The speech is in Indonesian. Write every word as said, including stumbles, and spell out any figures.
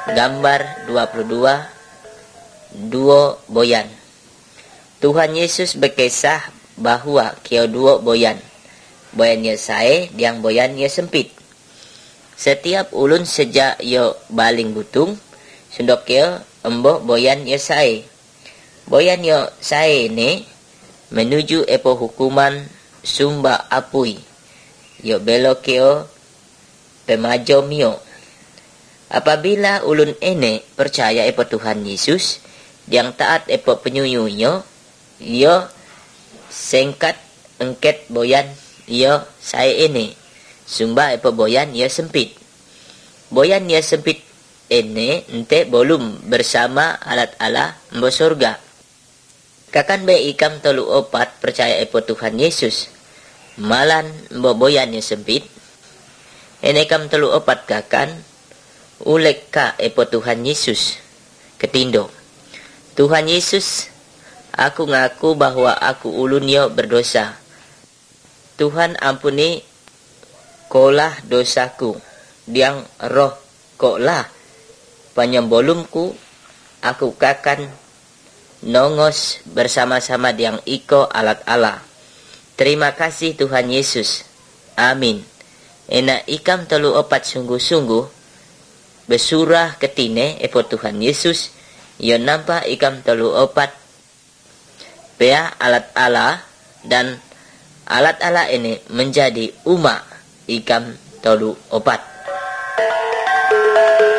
Gambar dua puluh dua, duo boyan. Tuhan Yesus berkisah bahwa kio duo boyan. Boyannya sae, diang boyannya sempit. Setiap ulun sejak yo baling butung, sundok kio embo boyan yo sae. Boyan yo sae ne menuju epo hukuman sumba apui. Yo belo kio pemajo mio. Apabila ulun ene percaya epo Tuhan Yesus, yang taat epo penyuyunya, yo sengkat engket boyan yo sae ene. Sumba epo boyan yo sempit. Boyan yo sempit ene ente bolum bersama alat Allah mbo surga. Kakan be ikam tolu opat percaya epo Tuhan Yesus. Malan mbo boyan yo sempit. Ene kam telu opat kakan ulek ka epo Tuhan Yesus. Ketindo. Tuhan Yesus, aku ngaku bahwa aku ulun yo berdosa. Tuhan ampuni kolah dosaku. Diang roh kolah penyembolumku. Aku kakan nongos bersama-sama diang iko alat Allah. Terima kasih Tuhan Yesus. Amin. Ena ikam telu opat sungguh-sungguh besurah ketine epo Tuhan Yesus. Yo nampak ikam telu opat pea alat Allah, dan alat Allah ini menjadi umat ikam telu opat.